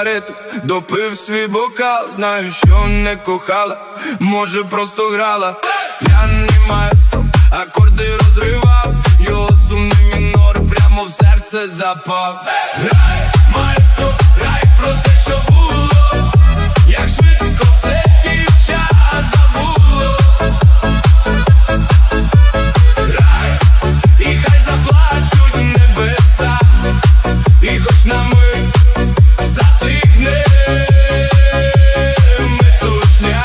сигарету, допив свій бокал. Знаю, що не кохала, може просто грала. П'яний маестро, акорди розривав, його сумний мінор прямо в серце запав. Грай, маестро, грай про те, що було, як швидко все дівча забуло. Грай, і хай заплачуть небеса, і хоч на мить затихне метушня.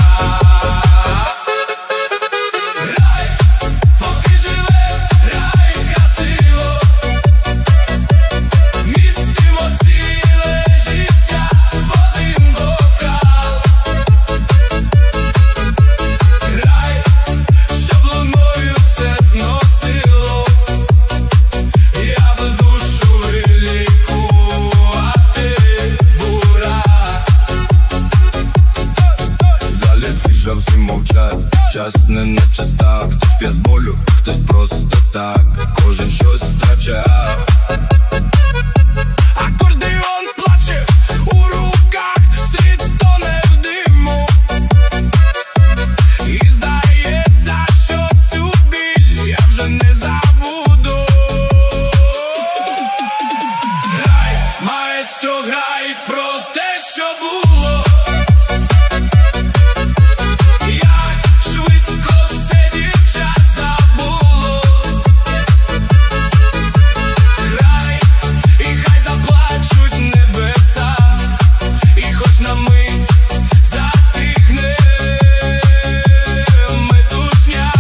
Грай, поки живе, грай красиво, містимо ціле життя в один бокал. Грай, щоб луною все зносило, я би душу лікувати бура. Залітиша, всі мовчать, час не нечиста. Хтось п'є з болю, хтось просто так, кожен щось втрачає. Акордеон плаче у руках, світ тоне в диму, і здається, що цю біль я вже не забуду. Грай, маестро, грай про те, що було, як швидко все дівчат забуло. Грай, і хай заплачуть небеса, і хоч на мить затихне метушня.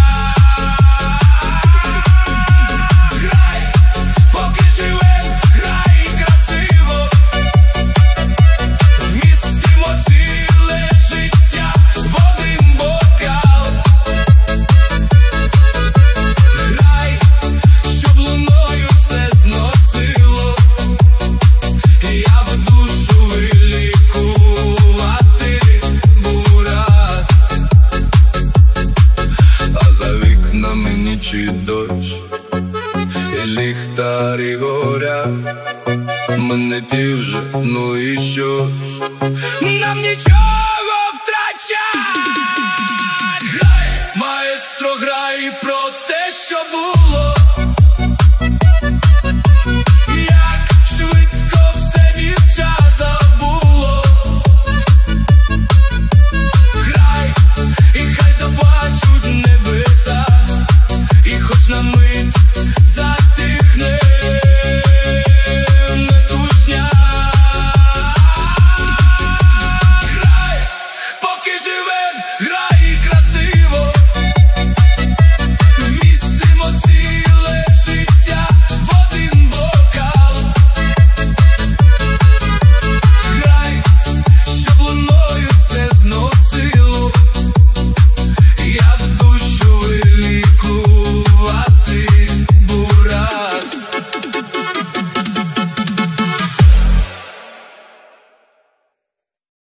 Грай, поки живем, грай красиво, вмістимо ціле життя в один бокал. Грай, щоб луною все зносило, я би душу вилікувати бура. А за вікнами ніч і дощ, і ліхтарі горять. Ми не ті вже, ну і що? Нам нічого